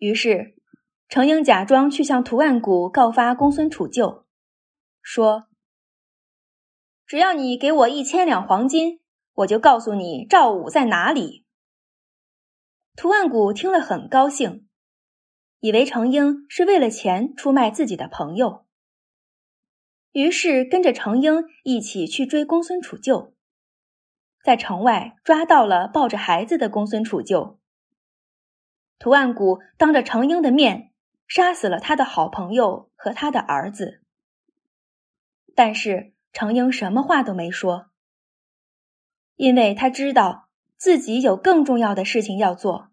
于是程婴假装去向图案谷告发公孙杵臼，说：只要你给我1000两黄金，我就告诉你赵武在哪里。图案谷听了很高兴，以为程婴是为了钱出卖自己的朋友，于是跟着程婴一起去追公孙杵臼，在城外抓到了抱着孩子的公孙杵臼。图案谷当着程婴的面杀死了他的好朋友和他的儿子，但是程婴什么话都没说，因为他知道自己有更重要的事情要做。